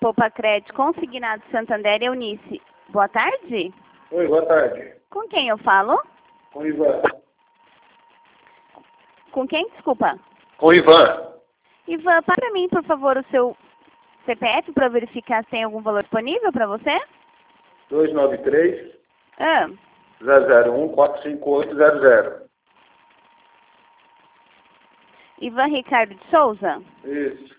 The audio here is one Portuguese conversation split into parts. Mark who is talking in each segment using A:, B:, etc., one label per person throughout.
A: Poupa Crédito Consignado Santander, Eunice. Boa tarde.
B: Oi, boa tarde.
A: Com quem eu falo?
B: Com o Ivan.
A: Com quem, desculpa?
B: Com o Ivan.
A: Ivan, para mim, por favor, o seu CPF para verificar se tem algum valor disponível para você.
B: 293
A: Ah,
B: 001 45800.
A: Ivan Ricardo de Souza.
B: Isso.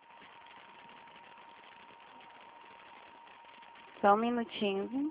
A: Só um minutinho, viu?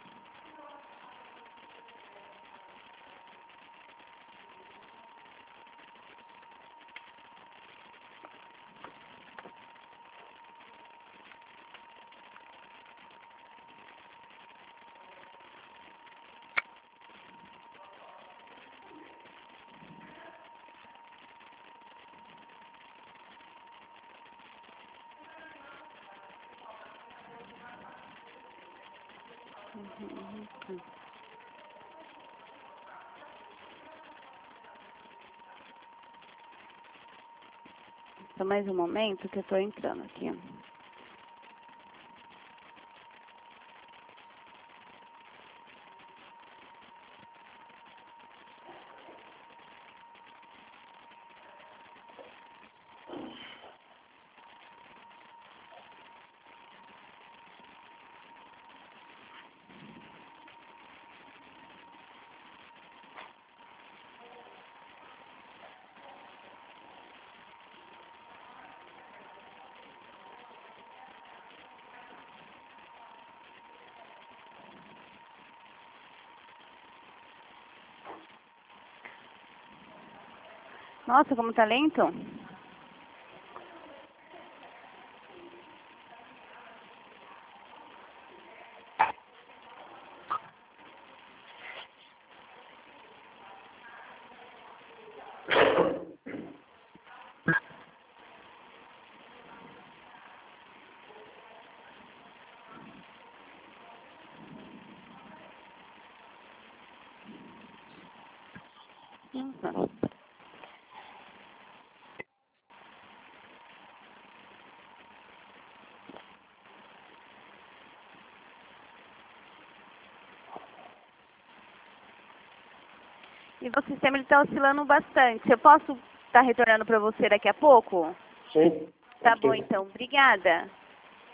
A: Só mais um momento que eu estou entrando aqui. Nossa, como tá lento. Nossa. E o sistema está oscilando bastante. Eu posso estar retornando para você daqui a pouco?
B: Sim.
A: Tá bom, então. Obrigada.